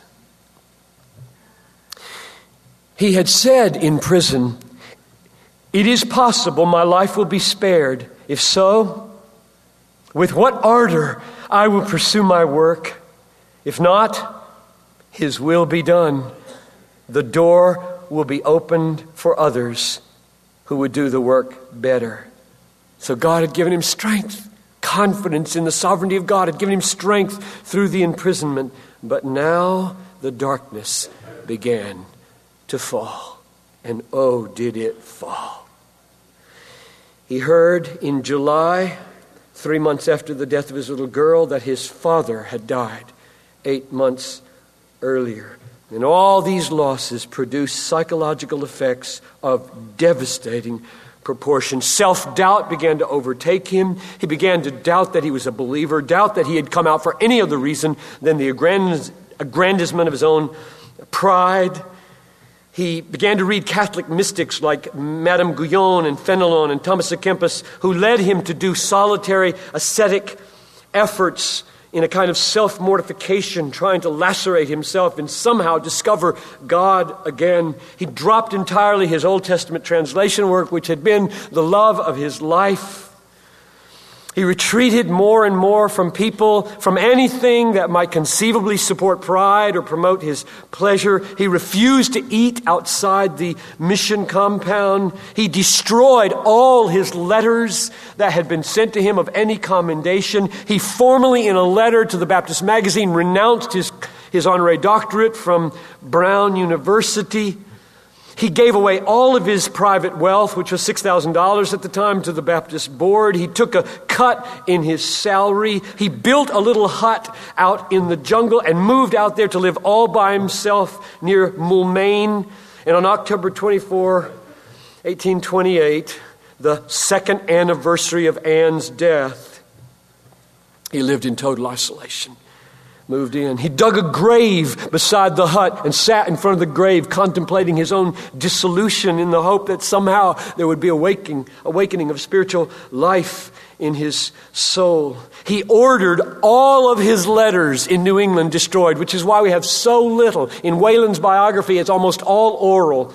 He had said in prison, "It is possible my life will be spared. If so, with what ardor I will pursue my work. If not, His will be done. The door will be opened for others who would do the work better." So God had given him strength. Confidence in the sovereignty of God had given him strength through the imprisonment. But now the darkness began to fall. And oh, did it fall. He heard in July, three months after the death of his little girl, that his father had died eight months earlier. And all these losses produced psychological effects of devastating proportion. Self-doubt began to overtake him. He began to doubt that he was a believer, doubt that he had come out for any other reason than the aggrandizement of his own pride. He began to read Catholic mystics like Madame Guyon and Fenelon and Thomas à Kempis, who led him to do solitary ascetic efforts in a kind of self-mortification, trying to lacerate himself and somehow discover God again. He dropped entirely his Old Testament translation work, which had been the love of his life. He retreated more and more from people, from anything that might conceivably support pride or promote his pleasure. He refused to eat outside the mission compound. He destroyed all his letters that had been sent to him of any commendation. He formally, in a letter to the Baptist Magazine, renounced his, his honorary doctorate from Brown University. He gave away all of his private wealth, which was six thousand dollars at the time, to the Baptist board. He took a cut in his salary. He built a little hut out in the jungle and moved out there to live all by himself near Moulmein. And on October twenty-fourth, eighteen twenty-eight, the second anniversary of Anne's death, he lived in total isolation. Moved in. He dug a grave beside the hut and sat in front of the grave contemplating his own dissolution in the hope that somehow there would be awakening, awakening of spiritual life in his soul. He ordered all of his letters in New England destroyed, which is why we have so little. In Wayland's biography, it's almost all oral.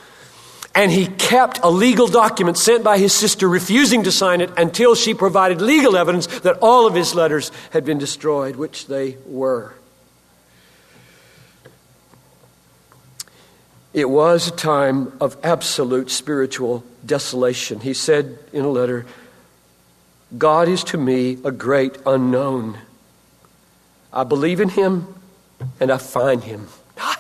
And he kept a legal document sent by his sister, refusing to sign it until she provided legal evidence that all of his letters had been destroyed, which they were. It was a time of absolute spiritual desolation. He said in a letter, "God is to me a great unknown. I believe in him and I find him not."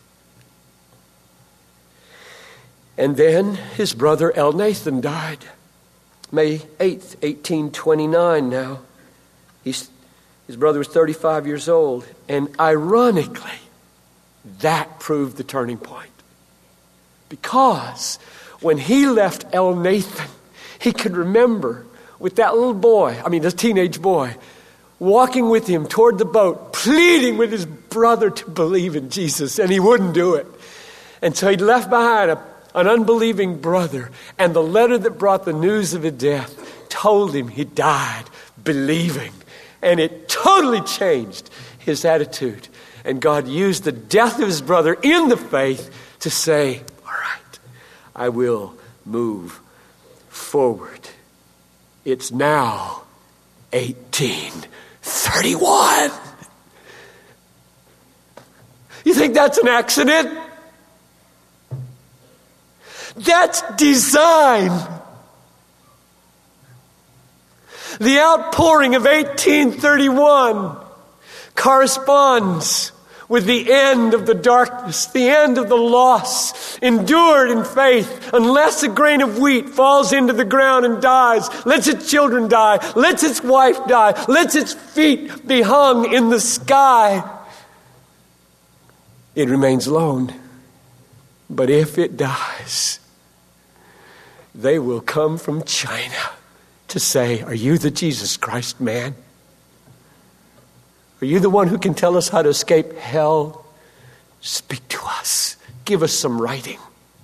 And then his brother Elnathan died. May eighth, eighteen twenty-nine now. He's, his brother was thirty-five years old. And ironically, that proved the turning point. Because when he left Elnathan, he could remember with that little boy, I mean this teenage boy, walking with him toward the boat, pleading with his brother to believe in Jesus, and he wouldn't do it. And so he left behind a An unbelieving brother, and the letter that brought the news of his death told him he died believing. And it totally changed his attitude. And God used the death of his brother in the faith to say, all right, I will move forward. It's now eighteen thirty-one. You think that's an accident? That's design. The outpouring of eighteen thirty-one corresponds with the end of the darkness, the end of the loss, endured in faith. Unless a grain of wheat falls into the ground and dies, lets its children die, lets its wife die, lets its feet be hung in the sky, it remains alone. But if it dies, they will come from China to say, are you the Jesus Christ man? Are you the one who can tell us how to escape hell? Speak to us. Give us some writing.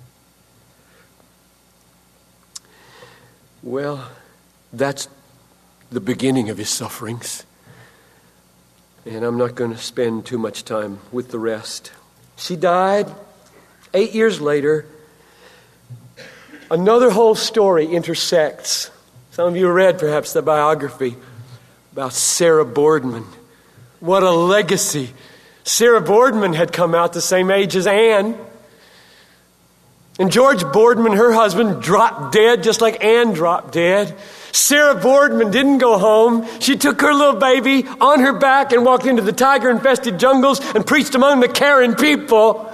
Well, that's the beginning of his sufferings. And I'm not going to spend too much time with the rest. She died. Eight years later, another whole story intersects. Some of you read perhaps the biography about Sarah Boardman. What a legacy. Sarah Boardman had come out the same age as Anne. And George Boardman, her husband, dropped dead just like Anne dropped dead. Sarah Boardman didn't go home. She took her little baby on her back and walked into the tiger-infested jungles and preached among the Karen people.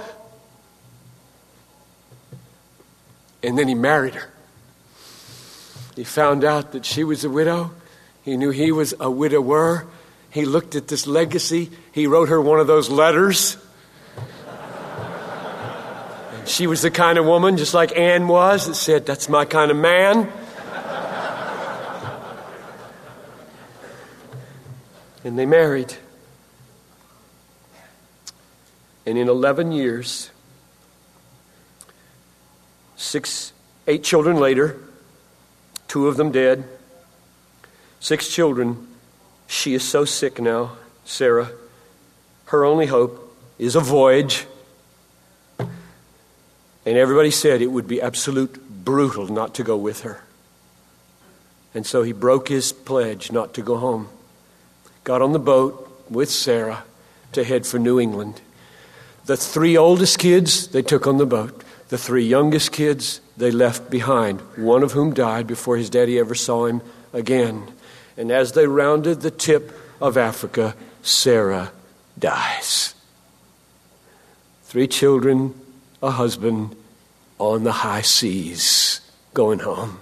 And then he married her. He found out that she was a widow. He knew he was a widower. He looked at this legacy. He wrote her one of those letters. And she was the kind of woman, just like Anne was, that said, "That's my kind of man." And they married. And in eleven years, six, eight children later, two of them dead, six children, she is so sick now, Sarah. Her only hope is a voyage. And everybody said it would be absolute brutal not to go with her. And so he broke his pledge not to go home. Got on the boat with Sarah to head for New England. The three oldest kids, they took on the boat. The three youngest kids, they left behind, one of whom died before his daddy ever saw him again. And as they rounded the tip of Africa, Sarah dies. Three children, a husband, on the high seas, going home.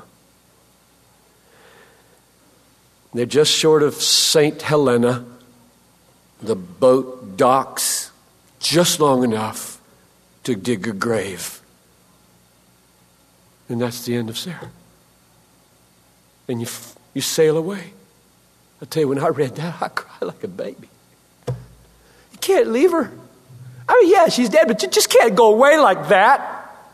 They're just short of Saint Helena. The boat docks just long enough to dig a grave. And that's the end of Sarah. And you you sail away. I tell you, when I read that, I cried like a baby. You can't leave her. I mean, yeah, she's dead, but you just can't go away like that.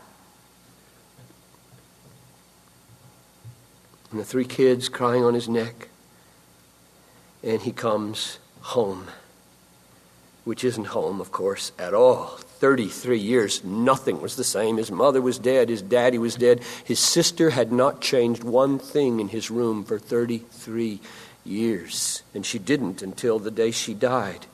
And the three kids crying on his neck. And he comes home, which isn't home, of course, at all. thirty-three years, nothing was the same. His mother was dead. His daddy was dead. His sister had not changed one thing in his room for thirty-three years. And she didn't until the day she died.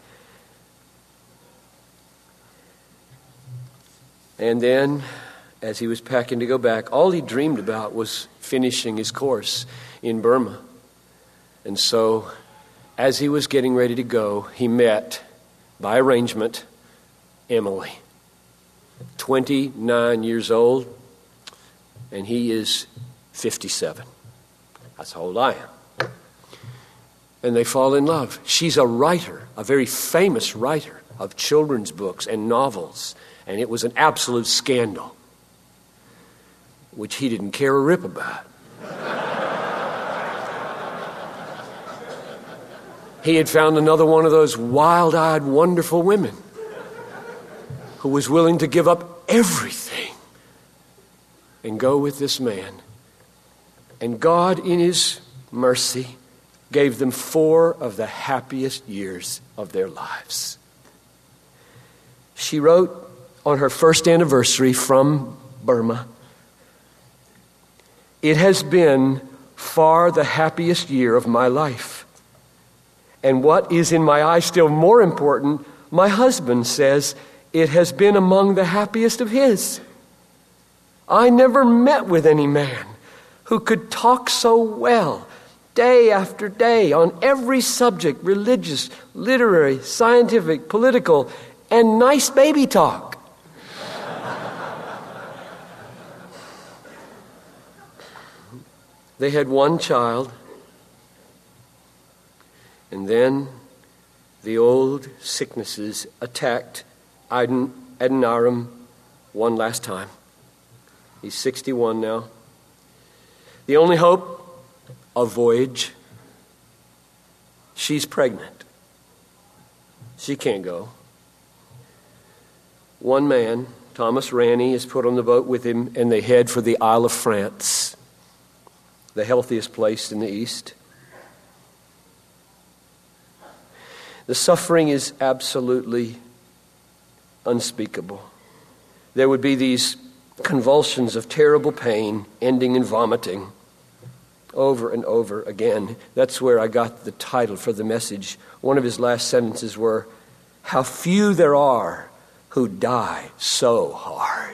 And then, as he was packing to go back, all he dreamed about was finishing his course in Burma. And so, as he was getting ready to go, he met, by arrangement, Emily. twenty-nine years old, and he is fifty-seven. That's how old I am. And they fall in love. She's a writer, a very famous writer of children's books and novels, and it was an absolute scandal, which he didn't care a rip about. He had found another one of those wild-eyed, wonderful women who was willing to give up everything and go with this man. And God, in his mercy, gave them four of the happiest years of their lives. She wrote on her first anniversary from Burma, "It has been far the happiest year of my life. And what is in my eyes still more important, my husband says it has been among the happiest of his. I never met with any man who could talk so well, day after day, on every subject, religious, literary, scientific, political, and nice baby talk." They had one child. And then the old sicknesses attacked Aden, Adoniram one last time. He's sixty-one now. The only hope, a voyage. She's pregnant. She can't go. One man Thomas Ranney is put on the boat with him, and they head for the Isle of France, the healthiest place in the East. The suffering is absolutely unspeakable. There would be these convulsions of terrible pain, ending in vomiting, over and over again. That's where I got the title for the message. One of his last sentences were, "How few there are who die so hard."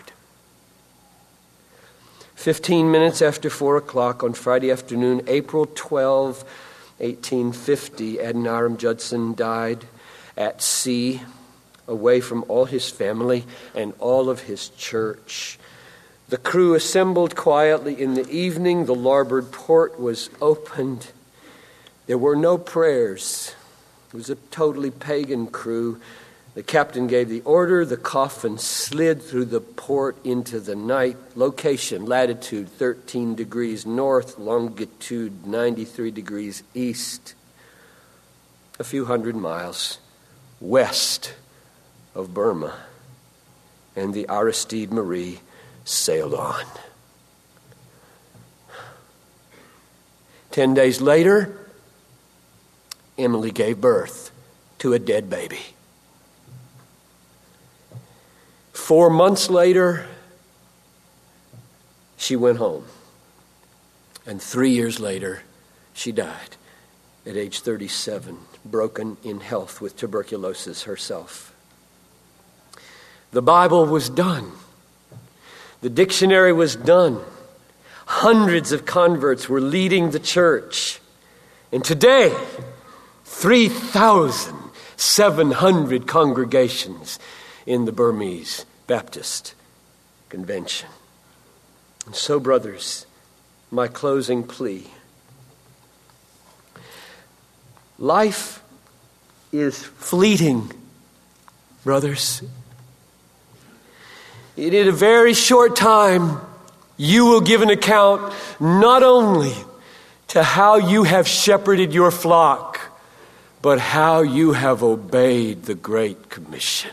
Fifteen minutes after four o'clock on Friday afternoon, April twelfth, eighteen fifty, Adoniram Judson died at sea, away from all his family and all of his church. The crew assembled quietly in the evening. The larboard port was opened. There were no prayers. It was a totally pagan crew. The captain gave the order. The coffin slid through the port into the night. Location, latitude thirteen degrees north, longitude ninety-three degrees east. A few hundred miles west of Burma. And the Aristide Marie sailed on. Ten days later, Emily gave birth to a dead baby. Four months later, she went home. And three years later, she died at age thirty-seven, broken in health with tuberculosis herself. The Bible was done. The dictionary was done. Hundreds of converts were leading the church. And today, three thousand seven hundred congregations in the Burmese Baptist Convention. And so, brothers, my closing plea. Life is fleeting, brothers. In a very short time, you will give an account not only to how you have shepherded your flock, but how you have obeyed the Great Commission.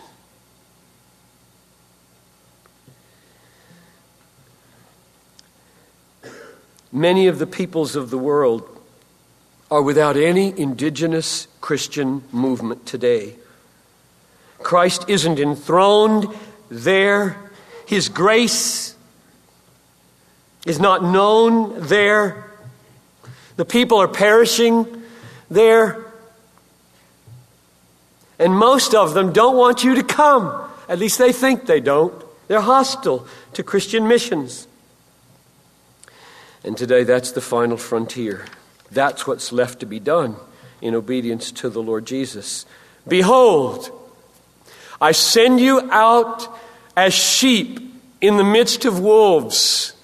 Many of the peoples of the world are without any indigenous Christian movement today. Christ isn't enthroned there. His grace is not known there. The people are perishing there. And most of them don't want you to come. At least they think they don't. They're hostile to Christian missions. And today that's the final frontier. That's what's left to be done in obedience to the Lord Jesus. Behold, I send you out as sheep in the midst of wolves.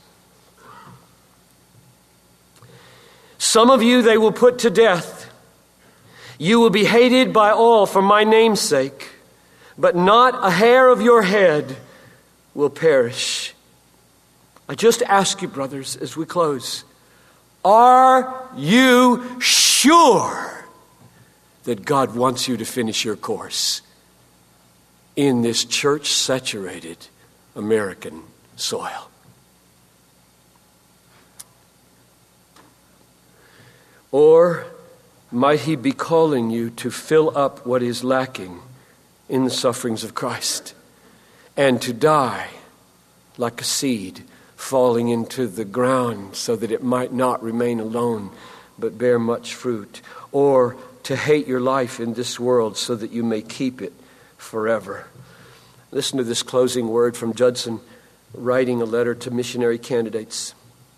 Some of you they will put to death. You will be hated by all for my name's sake, but not a hair of your head will perish. I just ask you, brothers, as we close, are you sure that God wants you to finish your course in this church-saturated American soil? Or might he be calling you to fill up what is lacking in the sufferings of Christ and to die like a seed falling into the ground so that it might not remain alone but bear much fruit? Or to hate your life in this world so that you may keep it forever? Listen to this closing word from Judson, writing a letter to missionary candidates.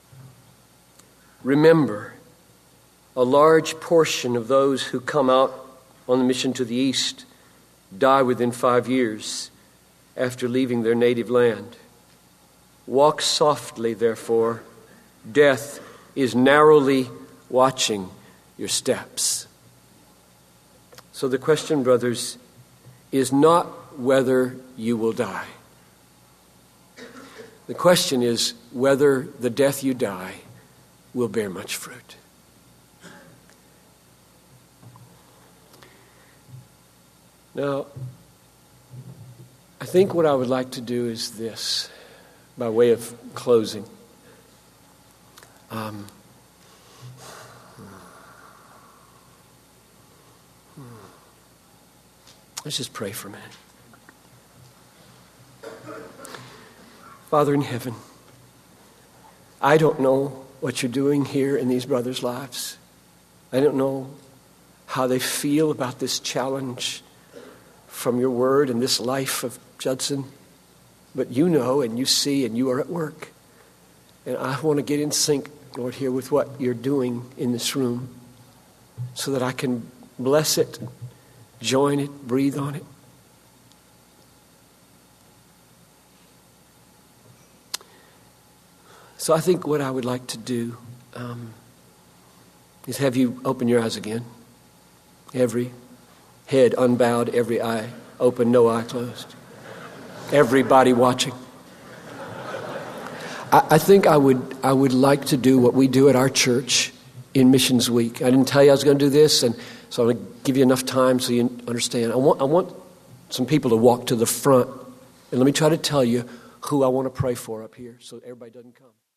Remember, a large portion of those who come out on the mission to the East die within five years after leaving their native land. Walk softly, therefore. Death is narrowly watching your steps. So the question, brothers, is not whether you will die. The question is whether the death you die will bear much fruit. Now, I think what I would like to do is this, by way of closing. Um, let's just pray for a minute. Father in heaven, I don't know what you're doing here in these brothers' lives. I don't know how they feel about this challenge from your word and this life of Judson. But you know and you see and you are at work. And I want to get in sync, Lord, here with what you're doing in this room so that I can bless it, join it, breathe on it. So I think what I would like to do um, is have you open your eyes again. Every head unbowed, every eye open, no eye closed. Everybody watching. I, I think I would I would like to do what we do at our church in Missions Week. I didn't tell you I was going to do this, and so I'm going to give you enough time so you understand. I want I want some people to walk to the front, and let me try to tell you who I want to pray for up here so everybody doesn't come.